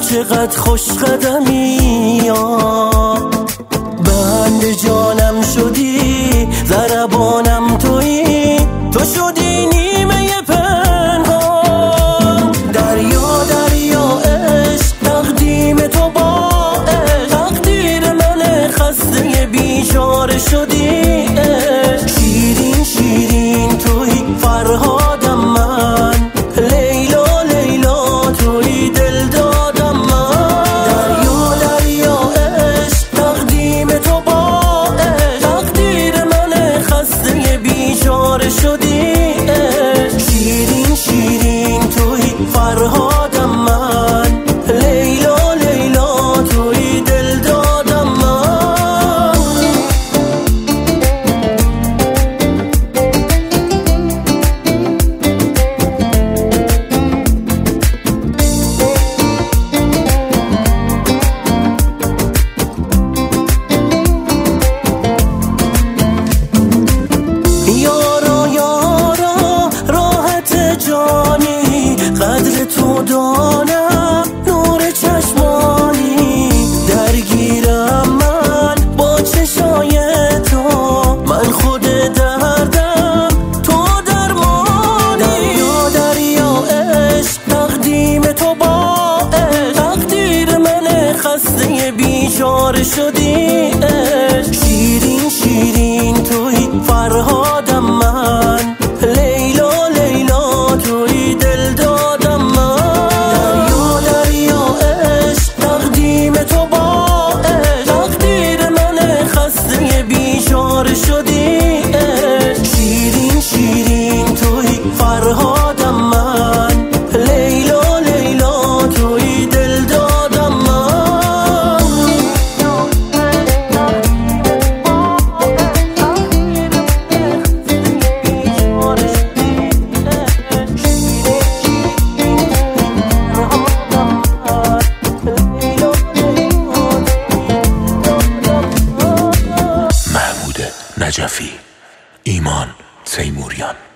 چقدر خوش قدمی بند جانم شدی، ضربانم تویی، تو شدی نیمه پنهان. دریا دریا عشق تقدیم تو با عشق، تقدیر من خسته بیچاره شدی عشق. شیرین شیرین تویی فرهادم من، لیلا لیلا تویی دل دادم من. دریا دریا عشق تقدیم تو با عشق، تقدیر من خسته بیچاره شدی عشق. شیرین شیرین تویی فرهادم من، لیلا لیلا تویی دل دادم من. یارا یارا راحت جانی، قدر تو دانم نور چشمانی. درگیرم من با چشای تو، من خود دردم تو درمانی. دریا دریا عشق تقدیم تو با عشق، تقدیر من خسته بیچاره شدی عشق. شیرین شیرین تویی فرهادم من، لیلا لیلا تویی دل دادم من. دریا دریا عشق تقدیم تو با عشق، تقدیر من خسته بیچاره شدی عشق. شیرین شیرین تویی فرهادم من، لیلا لیلا تویی دل دادم من. محمود نجفی، ایمان تیموریان.